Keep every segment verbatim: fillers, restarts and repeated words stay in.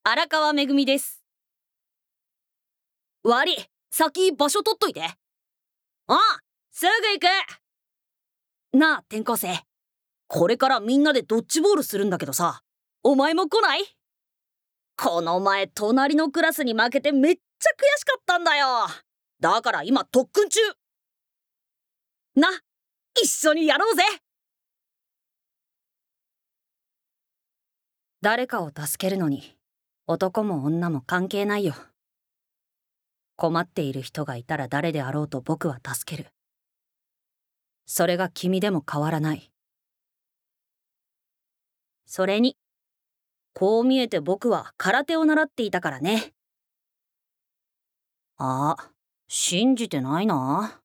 荒川めぐみです。悪い、先場所取っといて。ああ、すぐ行く。なあ転校生、これからみんなでドッジボールするんだけどさ、お前も来ない？この前隣のクラスに負けてめっちゃ悔しかったんだよ。だから今特訓中。な、一緒にやろうぜ。誰かを助けるのに男も女も関係ないよ。困っている人がいたら誰であろうと僕は助ける。それが君でも変わらない。それにこう見えて僕は空手を習っていたからね。あ、信じてないな。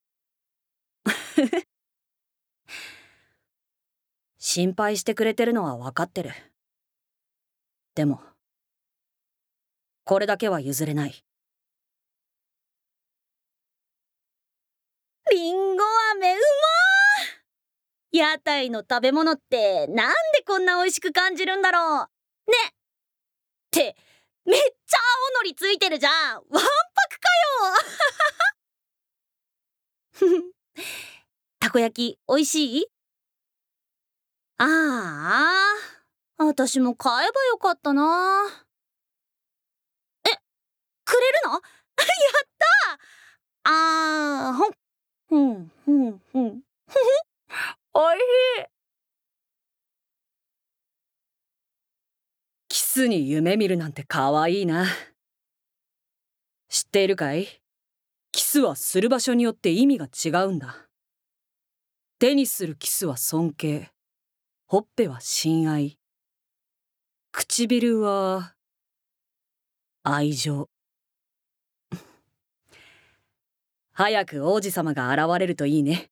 心配してくれてるのは分かってる。でもこれだけは譲れない。りんご飴うまー。屋台の食べ物ってなんでこんな美味しく感じるんだろうね。ってめっちゃ青のりついてるじゃん。わんぱくかよ。たこ焼きおいしい？ああ、私も買えばよかったな。え、くれるの？やったー。あー、ほん、ふんふんふん。おいしい。キスに夢見るなんてかわいいな。知っているかい？キスはする場所によって意味が違うんだ。手にするキスは尊敬、ほっぺは親愛、唇は愛情。早く王子様が現れるといいね。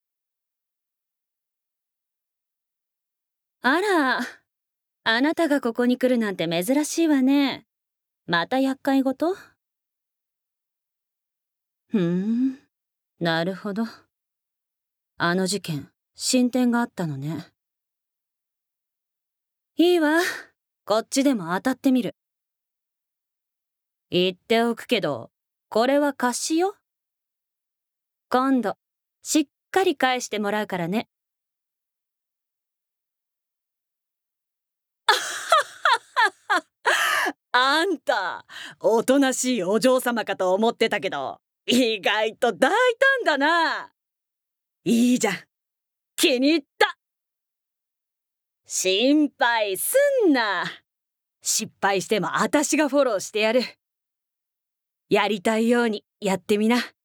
あら、あなたがここに来るなんて珍しいわね。また厄介事？ふーん、なるほど。あの事件、進展があったのね。いいわ、こっちでも当たってみる。言っておくけど、これは貸しよ。今度しっかり返してもらうからね。あんた、おとなしいお嬢様かと思ってたけど、意外と大胆だな。いいじゃん、気に入った。心配すんな。失敗しても私がフォローしてやる。やりたいようにやってみな。